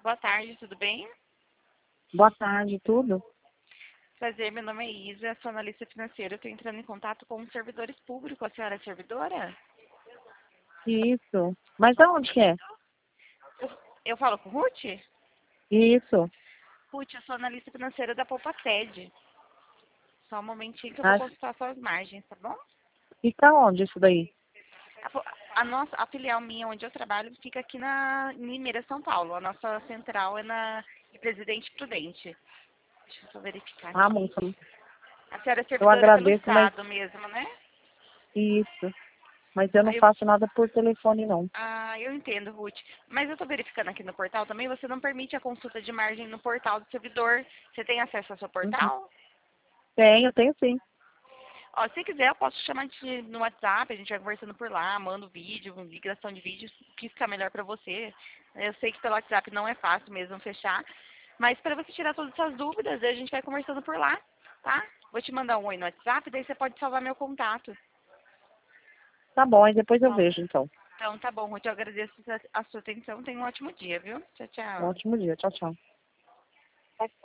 Boa tarde, tudo bem? Boa tarde, tudo? Prazer, meu nome é Isa, sou analista financeira. Estou entrando em contato com os servidores públicos. A senhora é servidora? Isso. Mas aonde que é? Eu falo com Ruth? Isso. Ruth, eu sou analista financeira da Poupa Sede. Só um momentinho que eu vou Ah, consultar suas margens, tá bom? fica onde isso daí? A filial minha, onde eu trabalho, fica aqui em Limeira, São Paulo. A nossa central é na Presidente Prudente. Deixa eu só verificar Ah, aqui. moça, A senhora é eu servidora pelo agradeço, mas Estado mesmo, né? isso. Mas eu não Aí eu faço nada por telefone, não. Eu entendo, Ruth. Mas eu estou verificando aqui no portal também, você não permite a consulta de margem no portal do servidor. Você tem acesso ao seu Uhum. portal? Tenho sim. Ó, se quiser, eu posso chamar no WhatsApp, a gente vai conversando por lá, mando vídeo, ligação de vídeo, o que ficar melhor para você. Eu sei que pelo WhatsApp não é fácil mesmo fechar, mas para você tirar todas essas dúvidas, a gente vai conversando por lá, tá? Vou te mandar um oi no WhatsApp, daí você pode salvar meu contato. Tá bom, aí depois eu vejo, então. Então, tá bom, Ruth, eu agradeço a sua atenção. Tenha um ótimo dia, viu? Tchau, Um tchau. ótimo dia. Tchau, tchau.